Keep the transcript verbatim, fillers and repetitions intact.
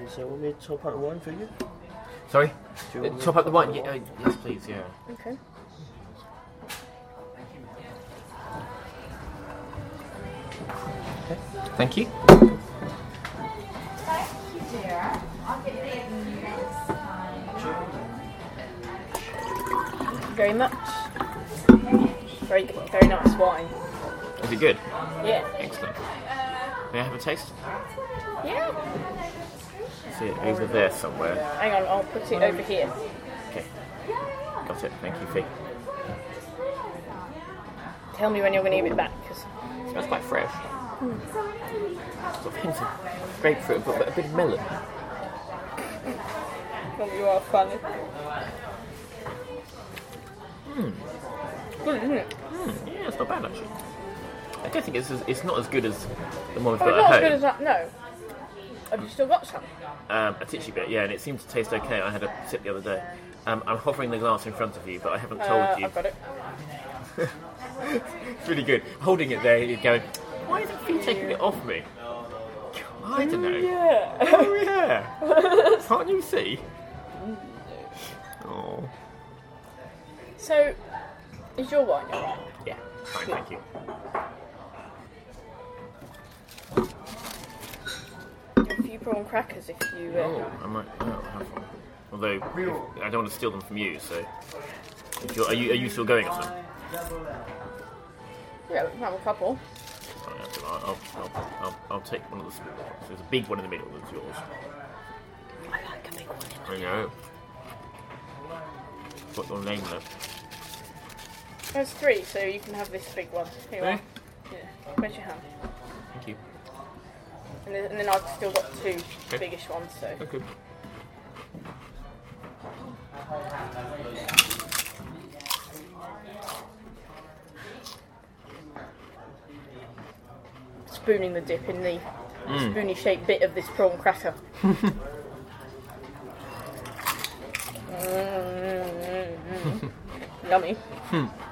So want me to top up the wine for you? Sorry? Do you want me Top to up the wine? Yeah, uh, yes, please, yeah. Okay. Thank you. Thank you, dear. I'll get it next time. Very much. Very good. Very nice wine. Is it good? Yeah. Excellent. May I have a taste? Yeah. See it over there somewhere. Hang on, I'll put it over here. Okay. Got it. Thank you, Fee. Tell me when you're going to give it back, because It smells quite fresh. Sort of hints of grapefruit, but a bit of melon. you are funny. Mm. Good, isn't it? Mm. Yeah, it's not bad actually. I don't think it's as, it's not as good as the one we've Oh, got it's not at as home. good as that, no. Have you still got some? Um, a titchy bit, yeah, and it seemed to taste okay. I had a sip the other day. Um, I'm hovering the glass in front of you, but I haven't told Uh, you. I've got it. It's really good. Holding it there, you're going, why isn't Fee taking it off me? I don't know. Yeah. Oh, yeah. Can't you see? Oh. So, is your wine alright? Yeah, fine, thank you. A few prawn crackers if you... Uh, Oh, I might oh, have one. Although, if, I don't want to steal them from you, so... If you're, are, you, are you still going on them? Yeah, we can have a couple. Oh, yeah, so I'll, I'll, I'll, I'll, I'll take one of the small ones. There's a big one in the middle that's yours. I like a big one. I know. Got your name there. There's three, so you can have this big one. Here you Really? are. Yeah, where's your hand? Thank you. And then, and then I've still got two Okay. biggish ones, so... Okay. Spooning the dip in the Mm. spoony shaped bit of this prawn cracker. mm, mm, mm. Yummy. Hmm.